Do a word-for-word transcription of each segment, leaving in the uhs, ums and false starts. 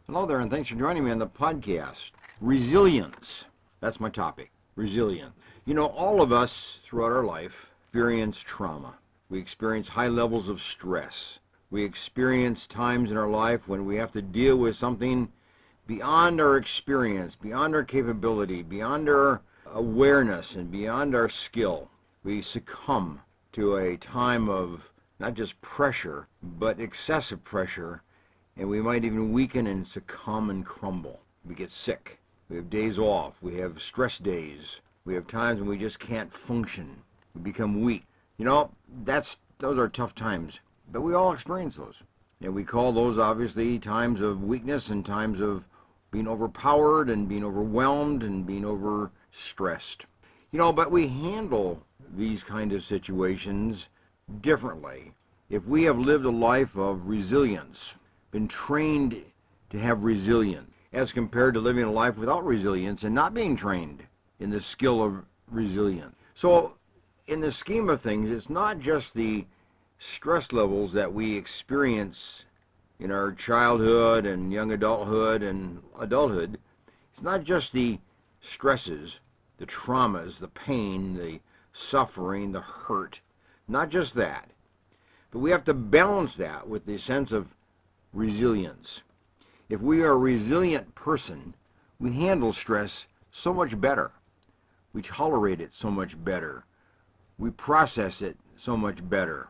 Hello there, and thanks for joining me on the podcast. Resilience. That's my topic. Resilience. You know, all of us throughout our life experience trauma. We experience high levels of stress. We experience times in our life when we have to deal with something beyond our experience, beyond our capability, beyond our awareness, and beyond our skill. We succumb to a time of not just pressure, but excessive pressure, and we might even weaken and succumb and crumble. We get sick. We have days off. We have stress days. We have times when we just can't function. We become weak. You know, that's those are tough times, but we all experience those. And we call those obviously times of weakness and times of being overpowered and being overwhelmed and being overstressed. You know, but we handle these kind of situations differently if we have lived a life of resilience, been trained to have resilience, as compared to living a life without resilience and not being trained in the skill of resilience. So in the scheme of things, it's not just the stress levels that we experience in our childhood and young adulthood and adulthood. It's not just the stresses, the traumas, the pain, the suffering, the hurt, not just that. But we have to balance that with the sense of resilience. If we are a resilient person, we handle stress so much better. We tolerate it so much better. We process it so much better.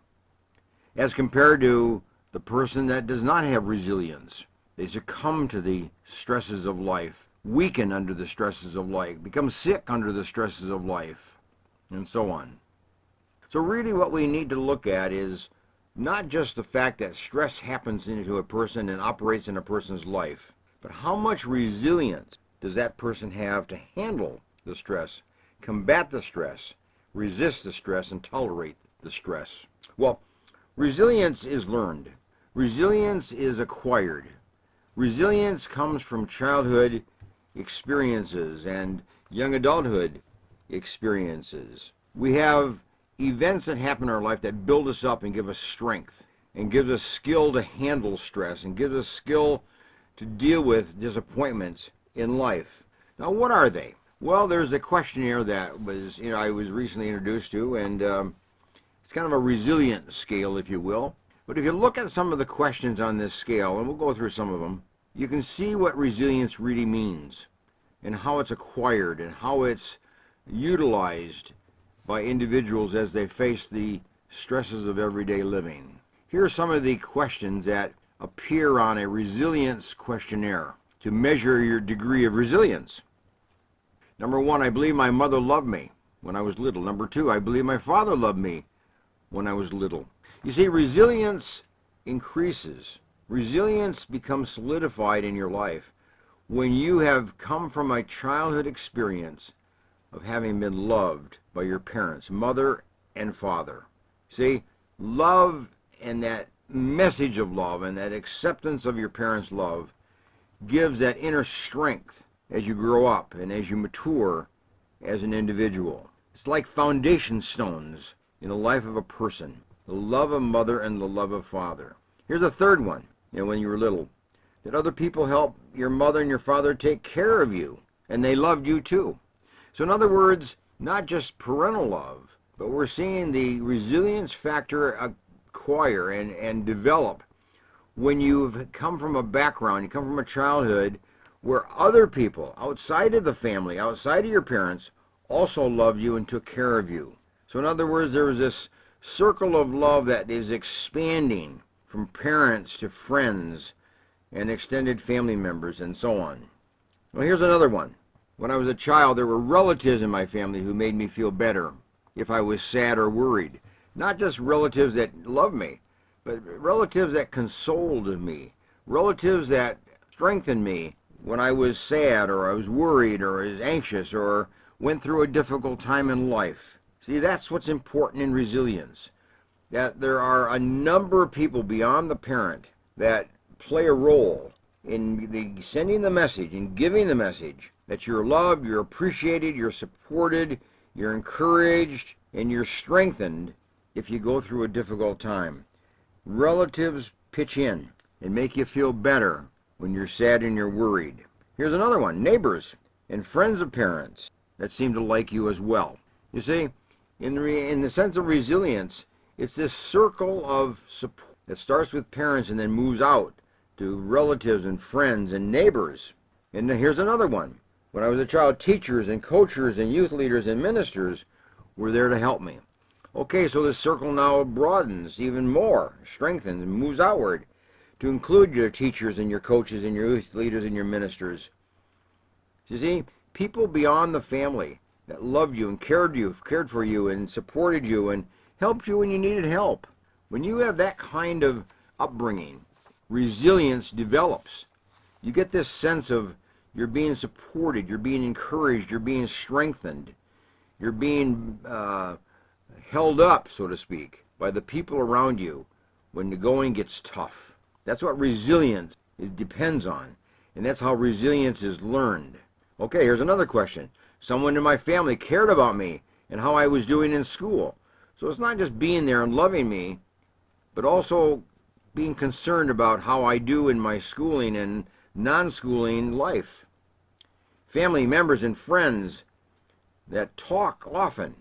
As compared to the person that does not have resilience. They succumb to the stresses of life, weaken under the stresses of life, become sick under the stresses of life, and so on. So really what we need to look at is not just the fact that stress happens into a person and operates in a person's life, but how much resilience does that person have to handle the stress, combat the stress, resist the stress, and tolerate the stress. Well, resilience is learned. Resilience is acquired. Resilience comes from childhood experiences and young adulthood experiences. We have events that happen in our life that build us up and give us strength and give us skill to handle stress and give us skill to deal with disappointments in life. Now, what are they? Well, there's a questionnaire that was, you know, I was recently introduced to, and um, it's kind of a resilience scale, if you will. But if you look at some of the questions on this scale, and we'll go through some of them, you can see what resilience really means and how it's acquired and how it's utilized by individuals as they face the stresses of everyday living. Here are some of the questions that appear on a resilience questionnaire to measure your degree of resilience. Number one, I believe my mother loved me when I was little. Number two, I believe my father loved me when I was little. You see, resilience increases. Resilience becomes solidified in your life when you have come from a childhood experience of having been loved by your parents, mother and father. See, love and that message of love and that acceptance of your parents' love gives that inner strength as you grow up and as you mature as an individual. It's like foundation stones in the life of a person, the love of mother and the love of father. Here's a third one, you know, when you were little. Did other people help your mother and your father take care of you? And they loved you too. So in other words, not just parental love, but we're seeing the resilience factor acquire and, and develop when you've come from a background, you come from a childhood where other people outside of the family, outside of your parents, also loved you and took care of you. So in other words, there was this circle of love that is expanding from parents to friends and extended family members and so on. Well, here's another one. When I was a child, there were relatives in my family who made me feel better if I was sad or worried. Not just relatives that loved me, but relatives that consoled me, relatives that strengthened me when I was sad or I was worried or was anxious or went through a difficult time in life. See, that's what's important in resilience, that there are a number of people beyond the parent that play a role in the sending the message and giving the message that you're loved, you're appreciated, you're supported, you're encouraged, and you're strengthened if you go through a difficult time. Relatives pitch in and make you feel better when you're sad and you're worried. Here's another one. Neighbors and friends of parents that seem to like you as well. You see, in the, re- in the sense of resilience, it's this circle of support that starts with parents and then moves out to relatives and friends and neighbors. And here's another one. When I was a child, teachers and coaches and youth leaders and ministers were there to help me. Okay, so this circle now broadens even more, strengthens, and moves outward to include your teachers and your coaches and your youth leaders and your ministers. You see, people beyond the family that loved you and cared you, cared for you and supported you and helped you when you needed help. When you have that kind of upbringing, resilience develops. You get this sense of you're being supported, you're being encouraged, you're being strengthened, you're being uh, held up, so to speak, by the people around you when the going gets tough. That's what resilience it depends on, and that's how resilience is learned. Okay, here's another question. Someone in my family cared about me and how I was doing in school. So it's not just being there and loving me, but also being concerned about how I do in my schooling and non-schooling life. Family members and friends that talk often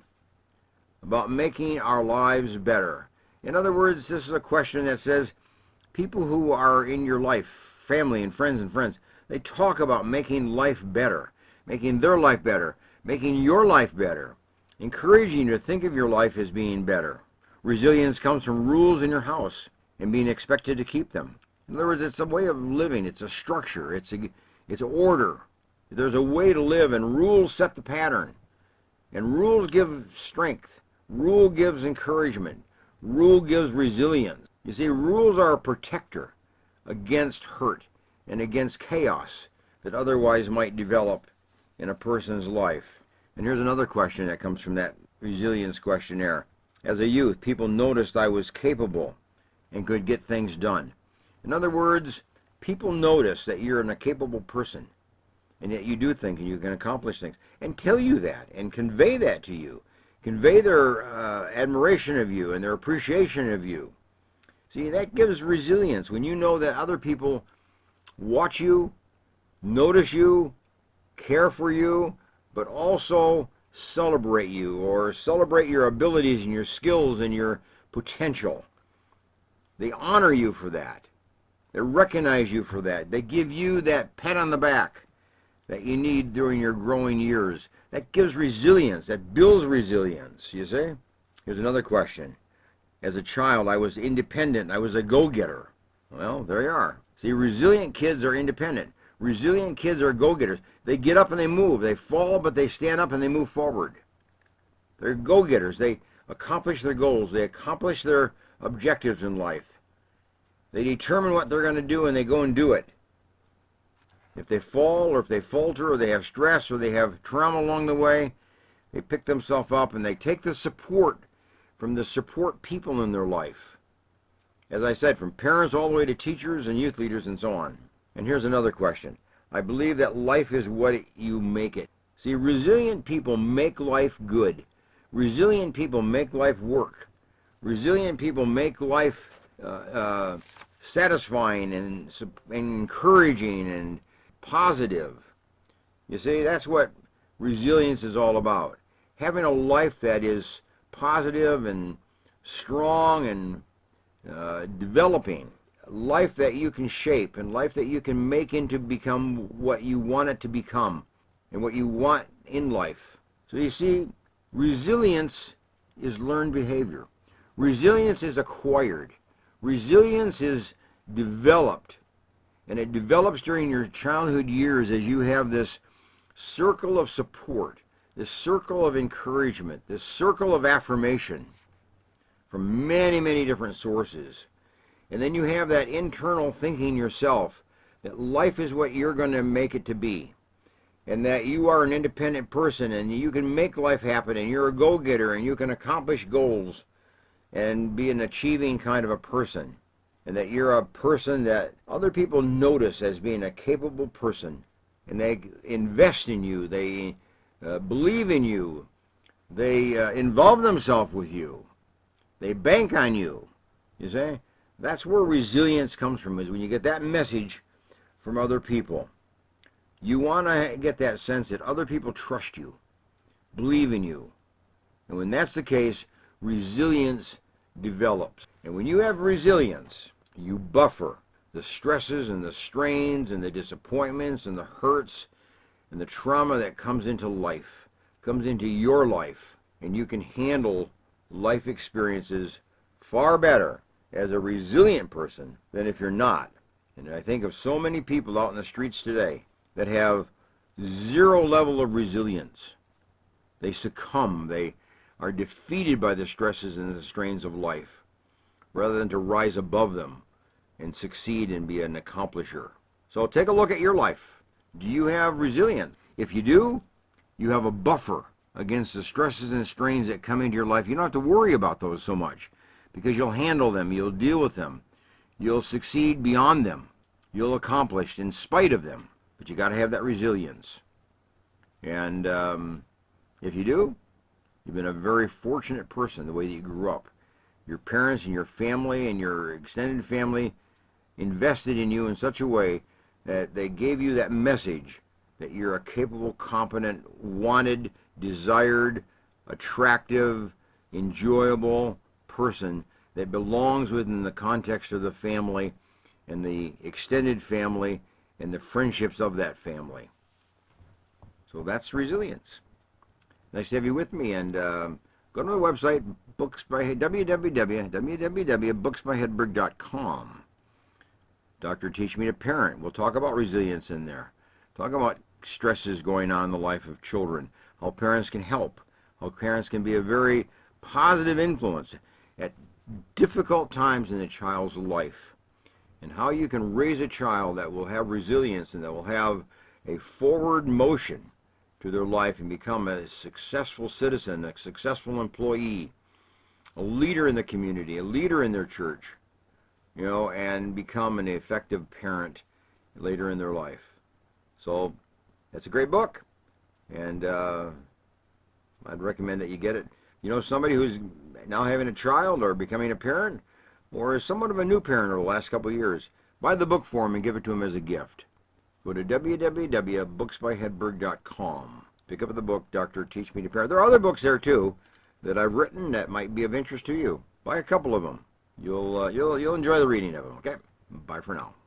about making our lives better. In other words, this is a question that says people who are in your life, family and friends and friends, they talk about making life better, making their life better, making your life better, encouraging you to think of your life as being better. Resilience comes from rules in your house and being expected to keep them. In other words, it's a way of living. It's a structure. It's a, it's order. There's a way to live, and rules set the pattern. And rules give strength. Rule gives encouragement. Rule gives resilience. You see, rules are a protector against hurt and against chaos that otherwise might develop in a person's life. And here's another question that comes from that resilience questionnaire. As a youth, people noticed I was capable and could get things done. In other words, people notice that you're a capable person and that you do things and you can accomplish things and tell you that and convey that to you. Convey their uh, admiration of you and their appreciation of you. See, that gives resilience when you know that other people watch you, notice you, care for you, but also celebrate you or celebrate your abilities and your skills and your potential. They honor you for that. They recognize you for that. They give you that pat on the back that you need during your growing years. That gives resilience. That builds resilience, you see? Here's another question. As a child, I was independent. I was a go-getter. Well, there you are. See, resilient kids are independent. Resilient kids are go-getters. They get up and they move. They fall, but they stand up and they move forward. They're go-getters. They accomplish their goals. They accomplish their objectives in life. They determine what they're going to do and they go and do it. If they fall or if they falter or they have stress or they have trauma along the way, they pick themselves up and they take the support from the support people in their life. As I said, from parents all the way to teachers and youth leaders and so on. And here's another question. I believe that life is what you make it. See, resilient people make life good. Resilient people make life work. Resilient people make life uh, uh, satisfying and, and encouraging and positive. You see, that's what resilience is all about. Having a life that is positive and strong and uh, developing. Life that you can shape and life that you can make into become what you want it to become and what you want in life. So you see, resilience is learned behavior. Resilience is acquired. Resilience is developed. And it develops during your childhood years as you have this circle of support, this circle of encouragement, this circle of affirmation from many, many different sources. And then you have that internal thinking yourself that life is what you're going to make it to be. And that you are an independent person and you can make life happen and you're a go-getter and you can accomplish goals and be an achieving kind of a person. And that you're a person that other people notice as being a capable person. And they invest in you. They uh, believe in you. They uh, involve themselves with you. They bank on you. You see? That's where resilience comes from, is when you get that message from other people. You want to get that sense that other people trust you, believe in you. And when that's the case, resilience develops. And when you have resilience, you buffer the stresses and the strains and the disappointments and the hurts and the trauma that comes into life, comes into your life. And you can handle life experiences far better as a resilient person than if you're not. And I think of so many people out in the streets today that have zero level of resilience. They succumb. They are defeated by the stresses and the strains of life rather than to rise above them and succeed and be an accomplisher. So take a look at your life. Do you have resilience? If you do, you have a buffer against the stresses and strains that come into your life. You don't have to worry about those so much because you'll handle them, you'll deal with them, you'll succeed beyond them, you'll accomplish in spite of them. But you got to have that resilience. And um, if you do, you've been a very fortunate person the way that you grew up. Your parents and your family and your extended family invested in you in such a way that they gave you that message that you're a capable, competent, wanted, desired, attractive, enjoyable person that belongs within the context of the family and the extended family and the friendships of that family. So that's resilience. Nice to have you with me, and uh, go to my website, books by w w w dot books by hedberg dot com. Doctor Teach Me to Parent. We'll talk about resilience in there. Talk about stresses going on in the life of children, how parents can help, how parents can be a very positive influence at difficult times in a child's life, and how you can raise a child that will have resilience and that will have a forward motion to their life and become a successful citizen, a successful employee, a leader in the community, a leader in their church, you know, and become an effective parent later in their life. So that's a great book, and uh, I'd recommend that you get it. You know, somebody who's now having a child or becoming a parent, or is somewhat of a new parent over the last couple of years, buy the book for them and give it to them as a gift. Go to w w w dot books by hedberg dot com. Pick up the book, Doctor Teach Me to Parent. There are other books there, too, that I've written that might be of interest to you. Buy a couple of them. You'll, uh, you'll, you'll enjoy the reading of them, okay? Bye for now.